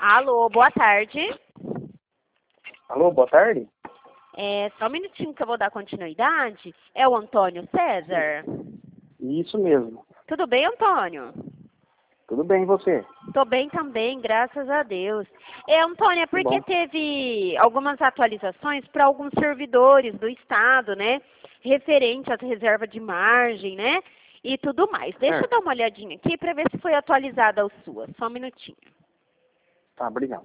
Alô, boa tarde. Alô, boa tarde? Só um minutinho que eu vou dar continuidade. É o Antônio César? Isso mesmo. Tudo bem, Antônio? Tudo bem, e você? Tô bem também, graças a Deus. Antônio, é Que porque bom. teve algumas atualizações para alguns servidores do Estado, né? Referente às reservas de margem, né? E tudo mais. Deixa eu Certo. dar uma olhadinha aqui para ver se foi atualizada a sua. Só um minutinho. Tá, obrigado.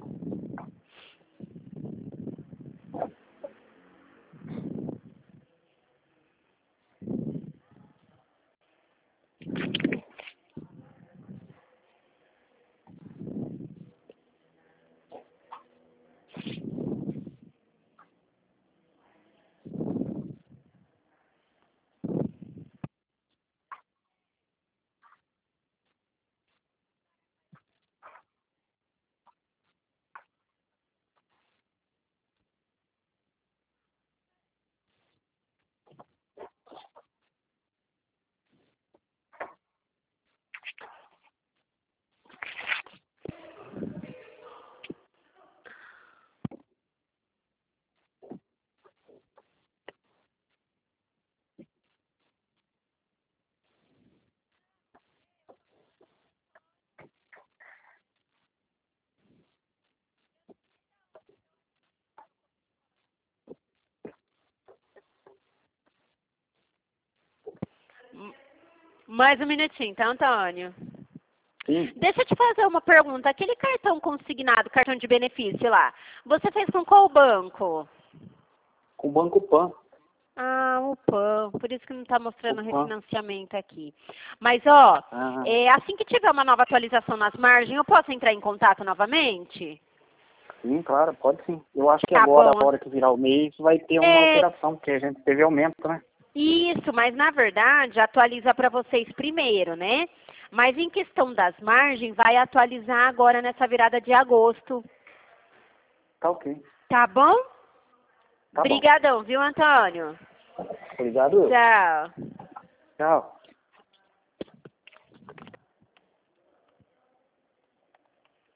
Mais um minutinho, tá, Antônio? Sim, Deixa eu te fazer uma pergunta. Aquele cartão consignado, cartão de benefício lá, você fez com qual banco? com o Banco Pan. Ah, o PAN. Por isso que não está mostrando o O Pan. refinanciamento aqui. Mas, ó, Ah, assim que tiver uma nova atualização nas margens, eu posso entrar em contato novamente? sim, claro, pode sim. Eu acho que Tá agora, bom. a hora que virar o mês, vai ter uma É, alteração, porque a gente teve aumento, né? isso, mas na verdade atualiza para vocês primeiro, né? Mas em questão das margens, vai atualizar agora nessa virada de agosto. Tá ok. Tá bom? Tá bom. Obrigadão, viu, Antônio? Obrigado. Tchau. Tchau.